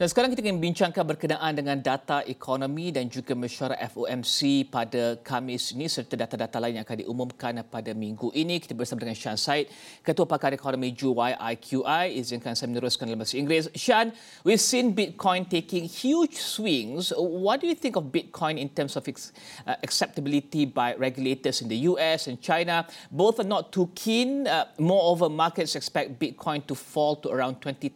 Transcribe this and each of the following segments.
Dan sekarang kita ingin bincangkan berkenaan dengan data ekonomi dan juga mesyuarat FOMC pada Khamis ini serta data-data lain yang akan diumumkan pada minggu ini. Kita bersama dengan Shan Said, Ketua Pakar Ekonomi Juwai IQI. Izinkan saya meneruskan dalam bahasa Inggeris. Shan, we've seen Bitcoin taking huge swings. What do you think of Bitcoin in terms of its acceptability by regulators in the US and China? Both are not too keen. Moreover, markets expect Bitcoin to fall to around $20,000,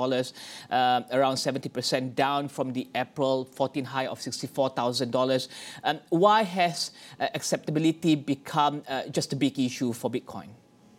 around 70% down from the April 14 high of $64,000. Why has acceptability become just a big issue for Bitcoin?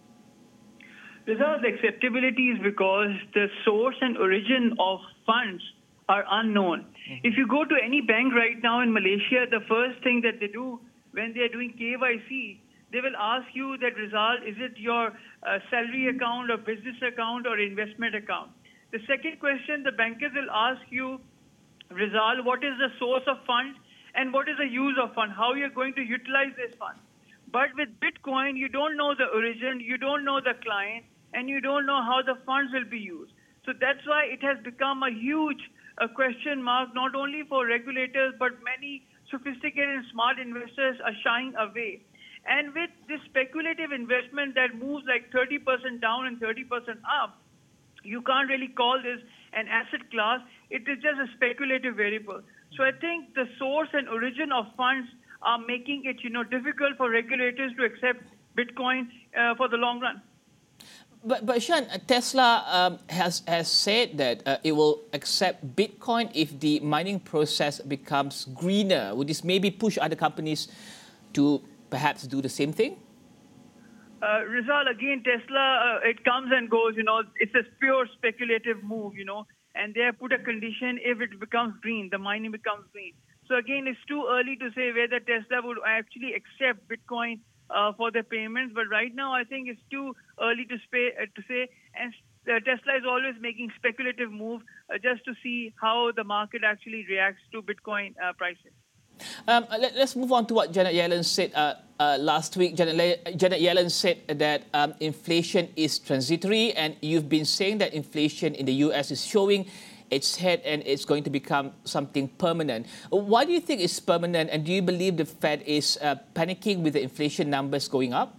The acceptability is because the source and origin of funds are unknown. If you go to any bank right now in Malaysia, the first thing that they do when they are doing KYC, they will ask you that result, is it your salary account or business account or investment account? The second question, the bankers will ask you, Rizal, what is the source of funds and what is the use of funds? How you're going to utilize this fund? But with Bitcoin, you don't know the origin, you don't know the client, and you don't know how the funds will be used. So that's why it has become a huge question mark, not only for regulators, but many sophisticated and smart investors are shying away. And with this speculative investment that moves like 30% down and 30% up, you can't really call this an asset class. It is just a speculative variable. So I think the source and origin of funds are making it, difficult for regulators to accept Bitcoin for the long run. But Shan, Tesla has said that it will accept Bitcoin if the mining process becomes greener. Would this maybe push other companies to perhaps do the same thing? Rizal, again, Tesla, it comes and goes, it's a pure speculative move, and they have put a condition if it becomes green, the mining becomes green. So again, it's too early to say whether Tesla would actually accept Bitcoin for their payments, but right now I think it's too early to say, and Tesla is always making speculative move just to see how the market actually reacts to Bitcoin prices. Let's move on to what Janet Yellen said last week. Janet Yellen said that inflation is transitory, and you've been saying that inflation in the US is showing its head and it's going to become something permanent. Why do you think it's permanent, and do you believe the Fed is panicking with the inflation numbers going up?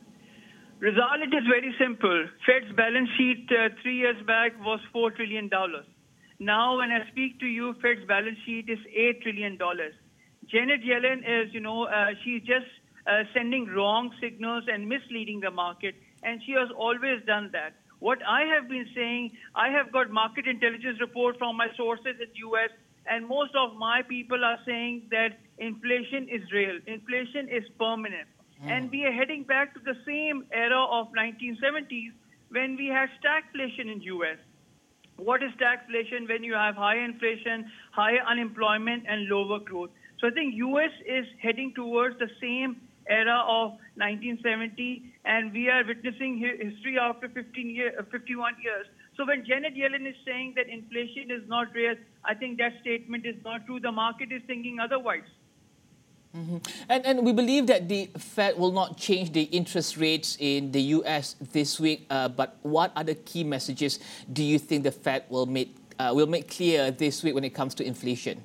Rizal, it is very simple. Fed's balance sheet 3 years back was $4 trillion. Now, when I speak to you, Fed's balance sheet is $8 trillion. Janet Yellen is, she's just sending wrong signals and misleading the market, and she has always done that. What I have been saying, I have got market intelligence report from my sources in the U.S., and most of my people are saying that inflation is real. Inflation is permanent. And we are heading back to the same era of 1970s when we had stagflation in U.S. What is stagflation? When you have high inflation, higher unemployment, and lower growth. So I think U.S. is heading towards the same era of 1970, and we are witnessing history after 51 years. So when Janet Yellen is saying that inflation is not real, I think that statement is not true. The market is thinking otherwise. Mm-hmm. And we believe that the Fed will not change the interest rates in the U.S. this week. But what other key messages do you think the Fed will make clear this week when it comes to inflation?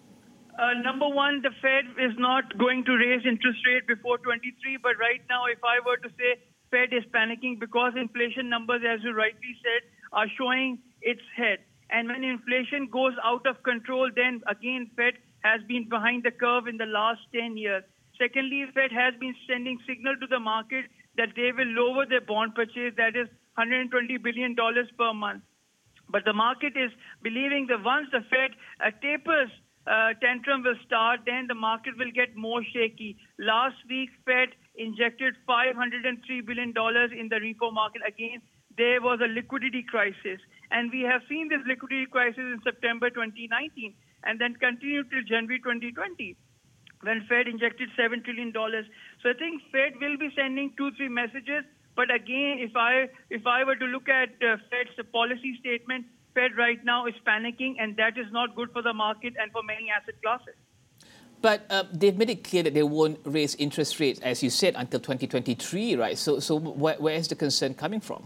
Number one, the Fed is not going to raise interest rate before 23. But right now, if I were to say Fed is panicking because inflation numbers, as you rightly said, are showing its head. And when inflation goes out of control, then again, Fed has been behind the curve in the last 10 years. Secondly, Fed has been sending signal to the market that they will lower their bond purchase, that is $120 billion per month. But the market is believing that once the Fed tapers, tantrum will start, then the market will get more shaky. Last week, Fed injected $503 billion in the repo market. Again, there was a liquidity crisis. And we have seen this liquidity crisis in September 2019 and then continued till January 2020 when Fed injected $7 trillion. So I think Fed will be sending 2-3 messages. But again, if I were to look at Fed's policy statement, Fed right now is panicking, and that is not good for the market and for many asset classes. But they've made it clear that they won't raise interest rates, as you said, until 2023, right? So where is the concern coming from?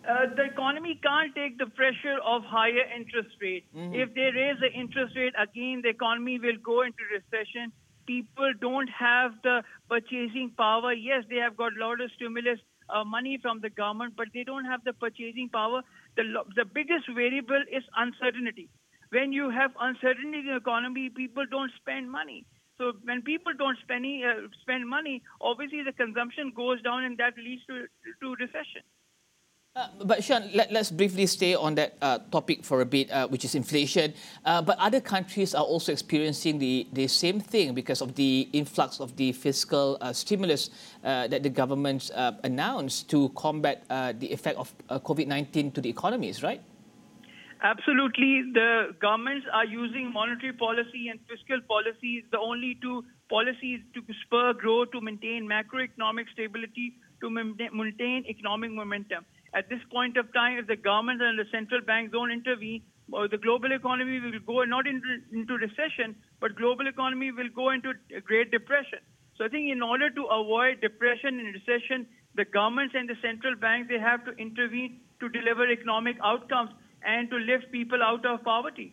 The economy can't take the pressure of higher interest rate. If they raise the interest rate again, the economy will go into recession. People don't have the purchasing power. Yes, they have got a lot of stimulus money from the government, but they don't have the purchasing power. The biggest variable is uncertainty. When you have uncertainty in the economy, people don't spend money. So when people don't spend money, obviously the consumption goes down, and that leads to recession. But Sean, let's briefly stay on that topic for a bit, which is inflation. But other countries are also experiencing the same thing because of the influx of the fiscal stimulus that the government announced to combat the effect of COVID-19 to the economies, right? Absolutely. The governments are using monetary policy and fiscal policies, the only two policies to spur growth, to maintain macroeconomic stability, to maintain economic momentum. At this point of time, if the government and the central banks don't intervene, the global economy will go not into recession, but global economy will go into a Great Depression. So I think in order to avoid depression and recession, the governments and the central banks, they have to intervene to deliver economic outcomes and to lift people out of poverty.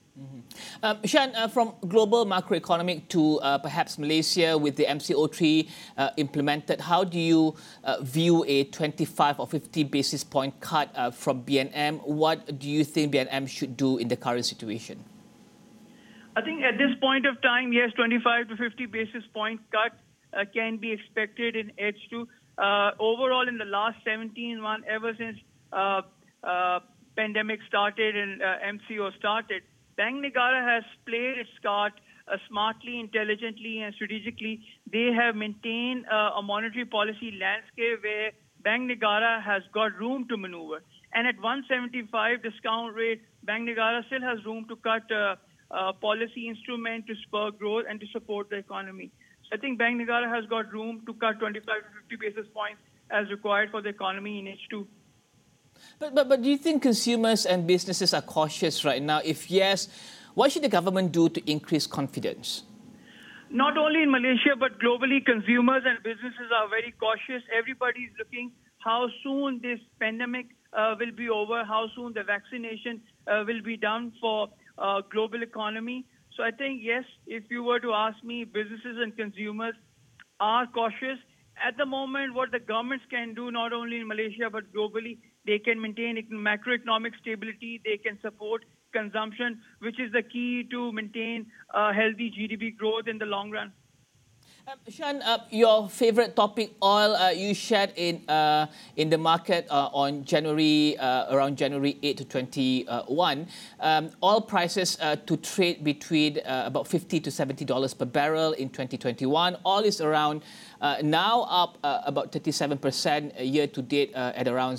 Sean, from global macroeconomic to perhaps Malaysia with the MCO3 implemented, how do you view a 25 or 50 basis point cut from BNM? What do you think BNM should do in the current situation? I think at this point of time, yes, 25 to 50 basis point cut can be expected in H2. Overall, in the last 17 months, ever since pandemic started and MCO started, Bank Negara has played its card smartly, intelligently, and strategically. They have maintained a monetary policy landscape where Bank Negara has got room to maneuver. And at 175 discount rate, Bank Negara still has room to cut policy instrument to spur growth and to support the economy. So I think Bank Negara has got room to cut 25 to 50 basis points as required for the economy in H2. But do you think consumers and businesses are cautious right now? If yes, what should the government do to increase confidence? Not only in Malaysia, but globally, consumers and businesses are very cautious. Everybody is looking how soon this pandemic will be over, how soon the vaccination will be done for global economy. So I think, yes, if you were to ask me, businesses and consumers are cautious. At the moment, what the governments can do, not only in Malaysia, but globally, they can maintain macroeconomic stability. They can support consumption, which is the key to maintain healthy GDP growth in the long run. Sean, your favorite topic, oil, you shared in the market on January, around January 8 to 21. Oil prices to trade between about $50 to $70 per barrel in 2021. Oil is around now up about 37% year to date at around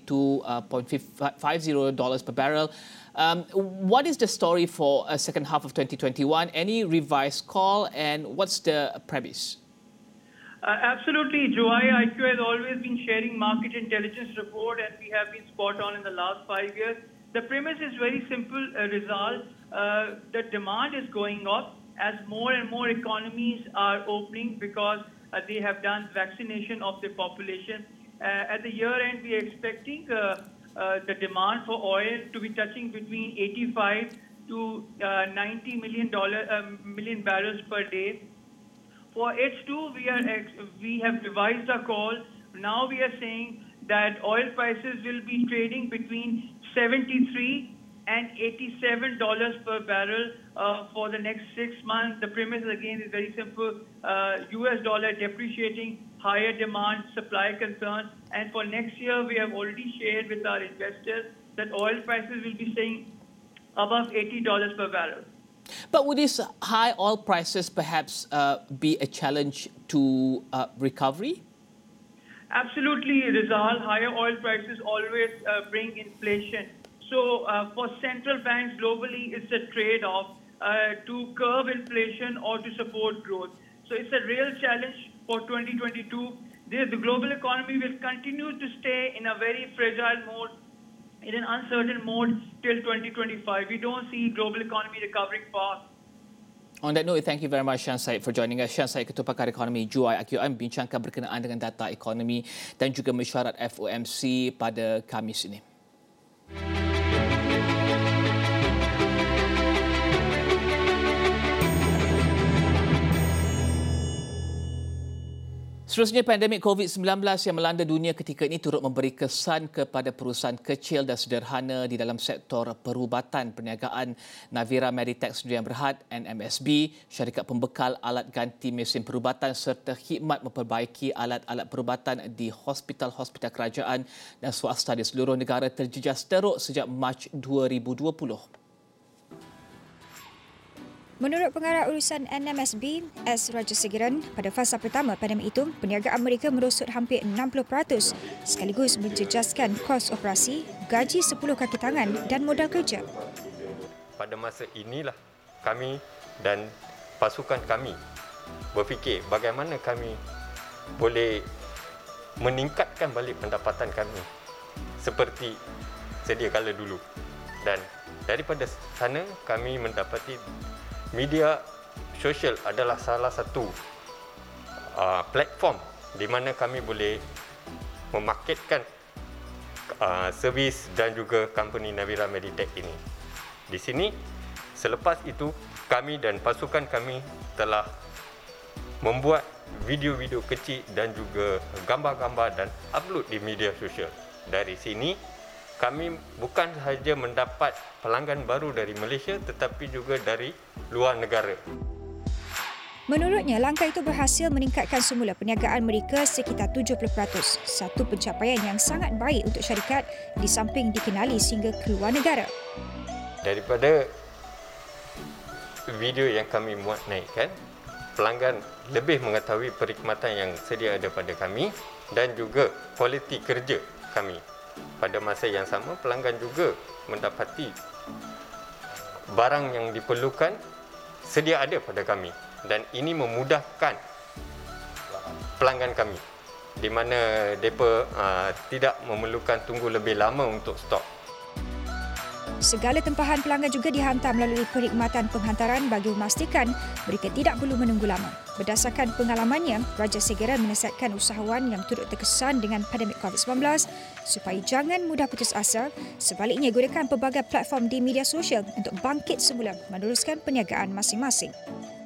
$72.50 per barrel. What is the story for second half of 2021? Any revised call, and what's the premise? Absolutely, Joy. IQ has always been sharing market intelligence report, and we have been spot on in the last 5 years. The premise is very simple, Rizal. The demand is going up as more and more economies are opening because they have done vaccination of the population. At the year end, we are expecting the demand for oil to be touching between 85 to 90 million barrels per day. For H2, we have revised our call. Now we are saying that oil prices will be trading between $73 and $87 per barrel for the next 6 months. The premise again is very simple: US dollar depreciating, higher demand, supply concerns, and for next year we have already shared with our investors that oil prices will be staying above $80 per barrel. But would these high oil prices perhaps be a challenge to recovery? Absolutely, Rizal. Higher oil prices always bring inflation. So for central banks globally, it's a trade-off to curb inflation or to support growth. So it's a real challenge for 2022. The global economy will continue to stay in a very fragile mode, in an uncertain mode till 2025. We don't see global economy recovering fast. On that note, thank you very much Shan Said for joining us. Shan Said, Ketua Pakar Ekonomi Juai IQM, bincangkan berkenaan dengan data ekonomi dan juga mesyuarat FOMC pada Khamis ini. Seterusnya, pandemik COVID-19 yang melanda dunia ketika ini turut memberi kesan kepada perusahaan kecil dan sederhana di dalam sektor perubatan perniagaan. Navira Meditech Sdn Bhd NMSB, syarikat pembekal alat ganti mesin perubatan serta khidmat memperbaiki alat-alat perubatan di hospital-hospital kerajaan dan swasta di seluruh negara terjejas teruk sejak Mac 2020. Menurut pengarah urusan NMSB, S. Rajasegaran, pada fasa pertama pandemik itu, perniagaan mereka merosot hampir 60% sekaligus menjejaskan kos operasi, gaji 10 kaki tangan dan modal kerja. Pada masa inilah kami dan pasukan kami berfikir bagaimana kami boleh meningkatkan balik pendapatan kami seperti sedia kala dulu. Dan daripada sana kami mendapati media sosial adalah salah satu platform di mana kami boleh memarketkan servis dan juga company Navira Meditech ini. Di sini, selepas itu, kami dan pasukan kami telah membuat video-video kecil dan juga gambar-gambar dan upload di media sosial. Dari sini, kami bukan sahaja mendapat pelanggan baru dari Malaysia tetapi juga dari luar negara. Menurutnya, langkah itu berhasil meningkatkan semula perniagaan mereka sekitar 70%. Satu pencapaian yang sangat baik untuk syarikat di samping dikenali sehingga keluar negara. Daripada video yang kami muat naikkan, pelanggan lebih mengetahui perkhidmatan yang sedia ada pada kami dan juga kualiti kerja kami. Pada masa yang sama, pelanggan juga mendapati barang yang diperlukan sedia ada pada kami dan ini memudahkan pelanggan kami di mana mereka tidak memerlukan tunggu lebih lama untuk stok. Segala tempahan pelanggan juga dihantar melalui perkhidmatan penghantaran bagi memastikan mereka tidak perlu menunggu lama. Berdasarkan pengalamannya, Rajasegaran menasihatkan usahawan yang turut terkesan dengan pandemik COVID-19 supaya jangan mudah putus asa. Sebaliknya, gunakan pelbagai platform di media sosial untuk bangkit semula meneruskan perniagaan masing-masing.